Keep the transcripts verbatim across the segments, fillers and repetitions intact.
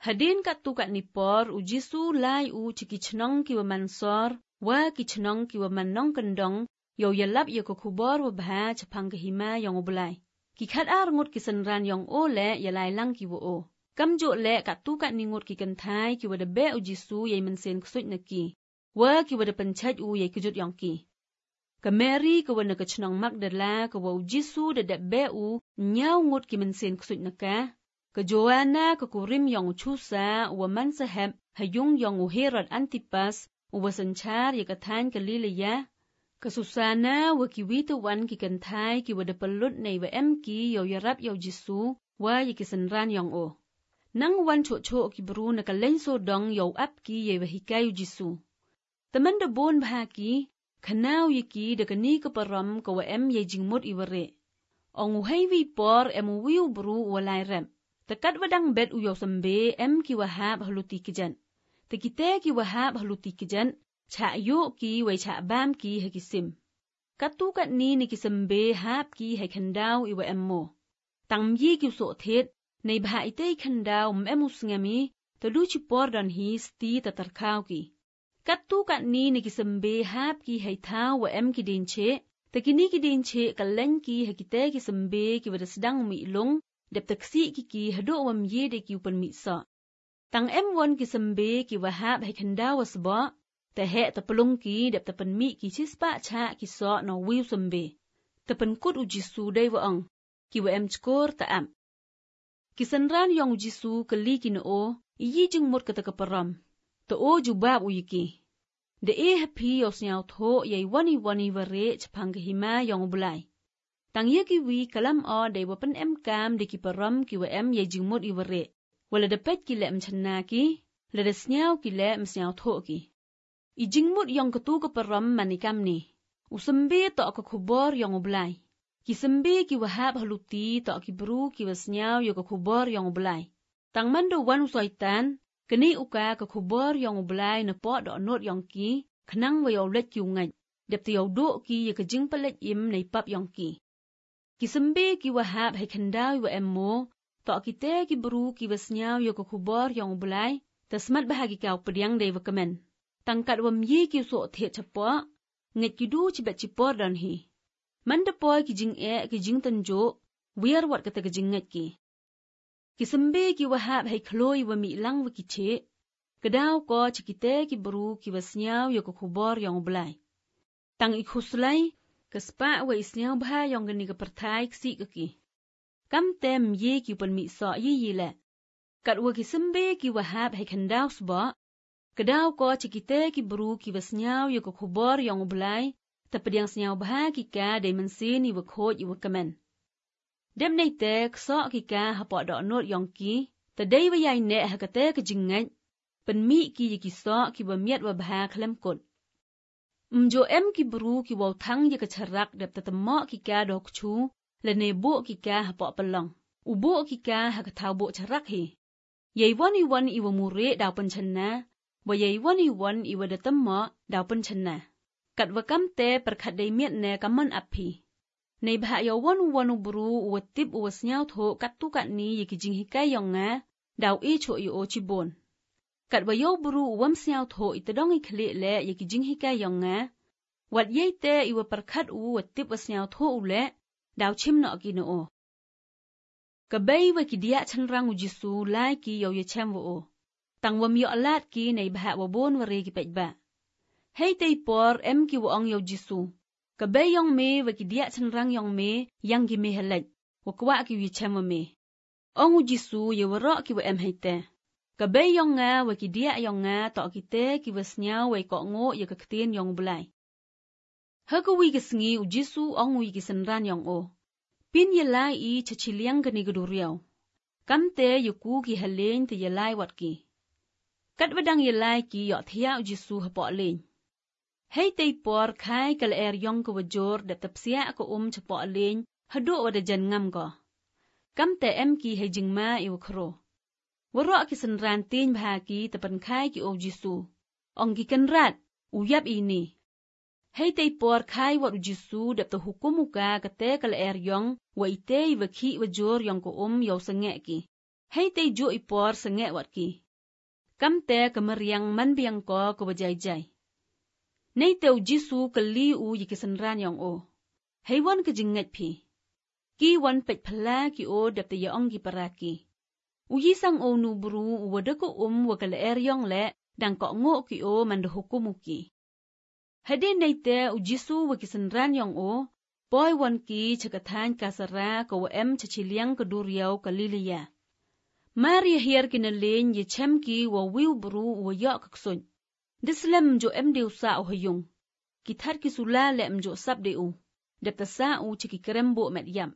Hadin kat tu kat nipor u Jisu lai u ciki cenong ki wa mansor wa ki cenong ki wa manong kendong yo yalap yo ko kubor wa bha chapang ke hima yong obulai. Ki khat ar ngut ki senran yong o le yalai lang ki wo o. Kam jo le kat tu kat ningut ki kentai ki wa de be u Jisu yai mensen kusut na ki. Wa ki wa de penchat u yai kejut yong ki. Ka Mary ka wa na ka cenong Magdala ka wa u Jisu de de be u nyau ngut ki mensen kusut na ka. Ka Joanna ka kurim yong chusa wa man sahab hayung yong u Herod Antipas u wa sanchar ya ka than Galilea. Ka Susana wa ki wita wan ki kentai ki wa de pelut nei wa em ki yo yarap yo Jisu wa ya ki senran yong o. Nang wan cho cho ki bru na ka len so dong yo ap ki ye wa hikai Jisu. Teman de bon bha ki kanau ye ki de ka ni ka param ka wa em ye jingmut iware. Ong u hei wi por em u wiu bru wa lai rem. Tekat wadang bet u yo sembe em ki wa hab haluti kijan. Tekite ki wa hab haluti kijan. Cha yo ki wai cha bam ki he kisim. Katu kat ni ni kisembe hap ki he khandau iwa emmo. Tang yi ki so thet nei bha ite khandau memu sngami to lu chi por dan hi sti ta tarkhau ki. Katu kat ni ni kisembe hap ki he thau wa em ki din che. Tekini ki din che kalen ki he kite kisembe ki wa sedang mi long dep taksi ki ki hado wam ye de ki upan mi sa. Tang em won kisembe ki wa hap he khandau wa sba. Ta he ta pelung ki dep ta pen mi ki chispa cha ki so no wiu sembe. Ta pen kut u Jisu dai wa ong. Ki wa em skor ta am. Ki senran yong Jisu ke li ki no o, iyi jing mut kata kaparam. Ta o jubab u yiki. De e hapi yo snyao tho yai wani wani ware chapang ke hima yong bulai. Tang ye ki wi kalam o dai wa pen em kam de ki param ki wa em yai jing mut i ware. Wala de pet ki le em channa ki, le de snyao ki le em snyao tho ki. Ijingmut yang ketu ke peram manikam ni. Usembe tak ke kubor yang oblai. Ki sembe ki wahab haluti tak ki bru ki wasnyau yo ke kubor yang oblai. Tang mando wan usaitan, keni uka ke kubor yang oblai na pot dok not yang ki, kenang wa yaw let yung ngaj. Dep ti yaw do ki ya ke jing palet im na ipap yang ki. Ki sembe ki wahab hai kendau wa emmo, tak ki te ki bru ki wasnyau yo ke kubor yang oblai, tasmat bahagi kau pediang day wa kemen. Tangkat wam ye ki so the chapa nget ki du chibet chipor dan hi manda poi ki jing e ki jing tanjo wiar wat kata ki jing nget ki ki sembe ki wahab hai khloi wa mi lang wa ki che kedau ko chikite ki bru ki wasnyau yo ko khubor yong blai tang ik huslai ke spa wa isnyau bha yong gani ka perthai si ka ki kam tem ye ki pan mi so yi yi le kat wa ki sembe ki wahab hai khandau sba kedau ko cikite ki bru ki wasnyau yo ko khubor yong blai ta pediang snyau bha ki ka de mensin i wa khoj i wa kamen dem nei te kso ki ka hapo do not yong ki ta dei wa yai ne ha ka te ka jingai pen mi ki ki so ki wa miat wa bha khlem kot mjo em ki bru ki wa thang ye ka charak dep ta tamo ki ka do chu le ne bo ki ka hapo pelong u bo ki ka ha ka thau bo charak hi yei wani wan i wa mure daw pen channa wa yei wani wan i wa de tamma daw pen channa kat wa kam te perkhat dei miet ne kaman aphi nei bha yo wan wan bru wa tip wa snyau tho kat tu kat ni ye ki jing hikai yong nga daw e cho i o chi bon kat wa yo bru wam snyau tho i tedong i khle le ye ki jing hikai yong nga wat yei te i wa perkhat u wa tip wa snyau tho u le daw chim no ki no o ka bei wa ki dia chan rang u Jisu lai ki yo ye chem wo o tang wam yo alat ki nei bha wa bon wa re ki pej ba hei tei por em ki wa ong yo Jisu ka bei yong me wa ki dia chan rang yong me yang ki me halaj wa kwa ki wi chem wa me ong u Jisu ye wa ro ki wa em hei te ka bei yong nga wa ki dia yong nga to ki te ki wa snyau wa ko ngo ye ka ktien yong blai ha ko wi ki sngi u Jisu ong wi ki sanran yong o pin ye lai i chachiliang ka ni ga du riau kam te yu ku ki halen te ye lai wat ki kat wadang ye lai ki yo thia u Jisu ha po len hei tei por khai kal er yong ko wajor da tapsia ko um chapo len hado wada jan ngam ko kam te em ki he jingma i wakro waro ki sanran tin bha ki tapan khai ki o Jisu ong ki kanrat u yap ini hei tei por khai wat u Jisu da to hukum ka kate kal er yong wa ite wa khi wajor yong ko um yo sange ki Hei te jo ipor sengek wat ki. Kam te kemeriang man biang ko ko bajai-jai. Nei teu Jisu ke li u yikisenran yang o. Hei wan ke jinget pi. Ki wan pech pala ki o dap te yaong ki paraki. U yisang o nu buru u wadako um wakale er yong le dang ko ngo ki o manda hukumu ki. Hadi nei te u Jisu wakisenran yang o. Boy wan ki cekatan kasara ko wa em ceciliang keduriau Galilea. Maria hier kinalin ye chem ki wa wiu buru wa ya kaksun. Dislem jo em deu sa o hayung. Kitar ki sula le em jo sab deu. Dep ta sa u ceki kerembo met yam.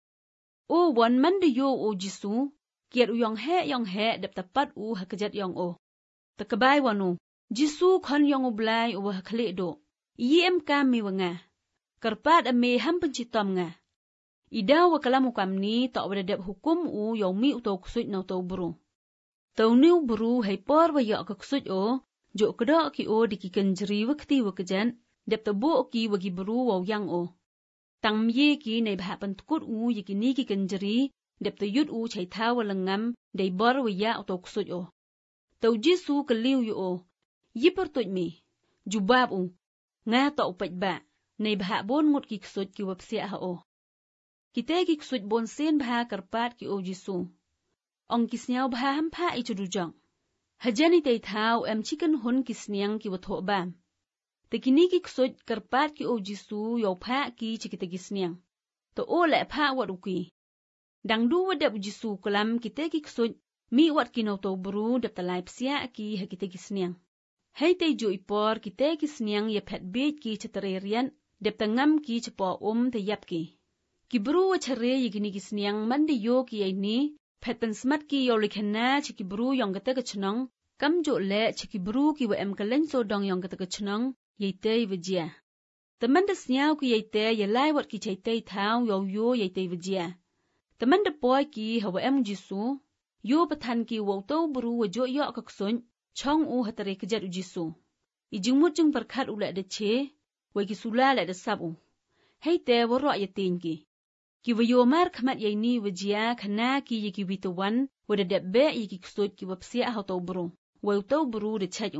O wan man de yo o Jisu. Kiat u yong he yong he dep ta pat u hakajat yong o. Ta kabay wanu. Jisu kon yong u blay u wa hakle do. Iye em kami wa nga. Karpat ame ham pencitom nga. Ida wa kalamu kamni tak wadadap hukum u yaumi u tau kusut na tau buru. Tau niu buru hai por wa yak kusut o, jo kedak ki o dikikan jeri wakti wakajan, dap tabu ki wagi buru wa yang o. Tang miye ki nay baha pentukut u yakini kikan jeri, dap tayut u chay tawa lengam, day bor wa yak u tau kusut o. Tau Jisu keliu yu o, yipar tuj mi, jubab u, nga tau pach ba. Nay baha bon ngut ki kusut ki wapsiya ha o. Kita ki kusut bon sen baha karpat ki o Jisu. Ong kisniaw baha hampa i chudujang. Hajani tay tau em chicken hun kisniang ki watho bam. Tekini ki kusut karpat ki o Jisu yaw pa ki chikita kisniang. To o le pa wat uki. Dang du wadap Jisu kalam kita ki kusut mi wat kinaw to buru dap talay psiya ki hakita kisniang. Hay tay jo ipor kita kisniang ya pet bait ki chatarerian. Dep tangam ki cepo um te yap ki. Ki buru wa chare yigini kisniang mandi yo ki ay ni, pet pensmat ki yaw likhana chiki buru yong kata kachanong, kam jo le chiki buru ki wa em kalen so dong yong kata kachanong, yay tay vajia. Tamanda sniaw ki yay tay yalay wat ki chay tay thaw yaw yo yay tay vajia. Tamanda poy ki hawa em Jisu, yo patan ki waw taw buru wa jo yo kaksun, chong u hatare kajat u Jisu. Ijungmut jung perkat u la de che, wagi sula la de sabu. Hei te waro ya tenki. Ki wayo mar khamat yai ni wajia khana ki yiki witawan wada debbe yiki kusut ki wapsia hau tau buru. Waw tau buru de chayu.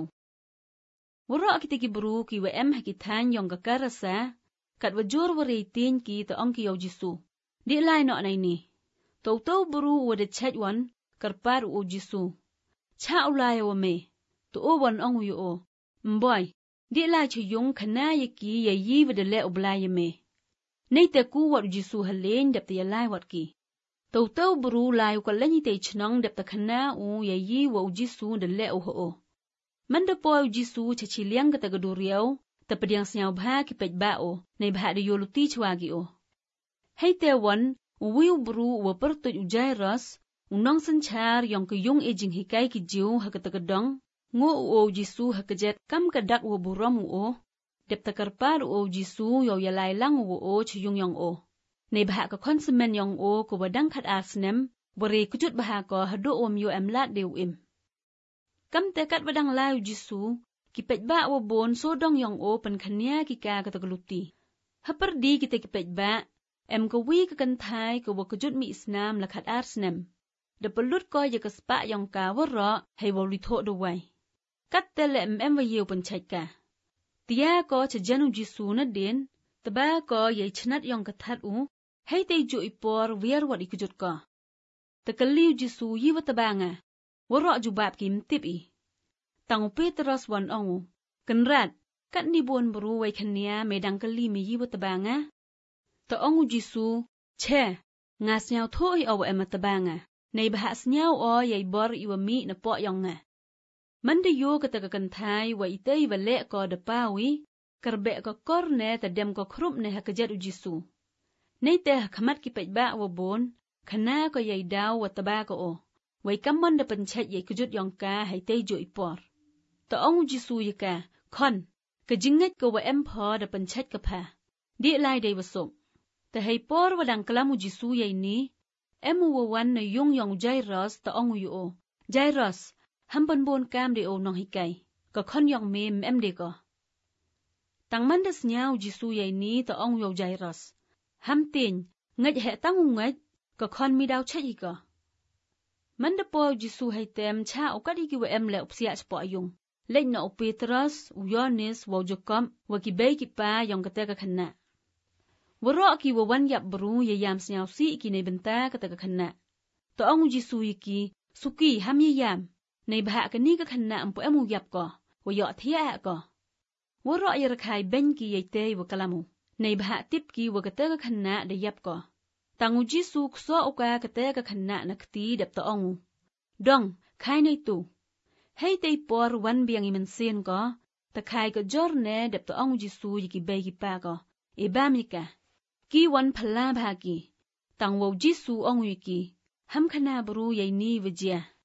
Waro akita ki buru ki wa em hakitan yong kakarasa kat wajur waray tenki ta ong ki yaw Jisu. Di lai no na ini. Tau tau buru wada chaywan karpar u Jisu. Cha ulaya wa me. Tu o wan ong uyo o. Mboy. Di lai chayung khana yiki yayi wada le oblaya me. Nay te ku wat Jisu halen dap te yalay wat ki. Tau tau buru lai u kalanyi te chnong dap ta khana u yayi wa u Jisu de le o ho. Manda po u Jisu chachiliang kata gaduriyaw, ta padiang snyaw bha ki pech ba o, nay bha de yoluti chwagi o. Hay te wan, u wiu buru u wapertuj u Jairus, u nong sanchar yong ke yung ejing hikay ki jiw hakata gadong, ngo u o Jisu hakajet kam kadak u buram u o, dep takarpar u o Jisu yaw yalay lang u o chiyung yong o. Nay baha ka konsumen yong o ko wadang kat arsnem, wari kujut baha ko hado om yo em lat dew im. Kam tekat wadang lai u Jisu, ki pech ba u bon so dong yong o pan khanya ki ka katagaluti. Hapar di kita ki pech ba, em ka wi ka kantay ko wakujut mi isnam lakat arsnem. Da pelut ko ya kaspa yong ka waro hay walito daway. Kat tele em em wayew pan chay ka. Tiya ko cha janu Jisu na din, taba ko yay chnat yong kathat u, hay tay jo ipor wiar wat ikujut ko. Takaliw Jisu yiwa taba nga, waro jubab kim tip i. Tangu Petros wan ongu, kenrat, kat ni buon buru way kanya medang kali mi yiwa taba nga. Ta ongu Jisu, che, nga snyaw thoi awa ema taba nga, nay baha snyaw o yay bor iwa mi na po yong nga. Manda yo kataka kantay wa itay wale ko da pawi, karbe ko korne ta dem ko krup ne hakajat u Jisu. Nay te hakamat ki pech ba wa bon, kana ko yay daw wa taba ko o, way kamon da panchat yay kujut yong ka hay tay jo ipor. Ta ong u Jisu yaka, kon, ka jingat ko wa empo da panchat ka pa. Di lai day wasok. Ta hay por wa dang kalam u Jisu yay ni, emu wa wan na yung yong Jairus ta ong u yu o. Jairus, hampan bon kam de o nong hikay, ka kon yong mem em de ko. Tang mandas nyaw Jisu yay ni ta ong yaw Jairus. Ham tin, ngaj he tang ngaj, ka kon mi daw chay ko. มันเดปอจิสูให้เต็มชาโอกาดีกิวเอ็มและอุปเสียเฉพาะยุงเล็กนอเปตรัสอุยอนิสวอจกอมวกิเบกิปายองกะเตกะขณะวรอกิววันยับบรูยายามสยาวซีกิในบันตากะเตกะขณะตอองจิสูยกีสุกีหามยายามในบะกะนี้กะขณะอำปอมูยับกอวยอเทียอะกอวรอยระคายเบนกียายเตยวกะลามูในบะติบกีวกะเตกะขณะไดยับกอตังอุจิสูกซอโอกากะเตกะขณะนักตีดับตอองดองคายในตูให้เตยปอรวันเบียงอิมันเซียนก็ตะคายก็จอร์เนดับตอองจิสูยกิเบกิปาก็เอบามิกะกีวันพลาบากีตังวจิสูองวิกีหำขนาบรูยายนีวเจีย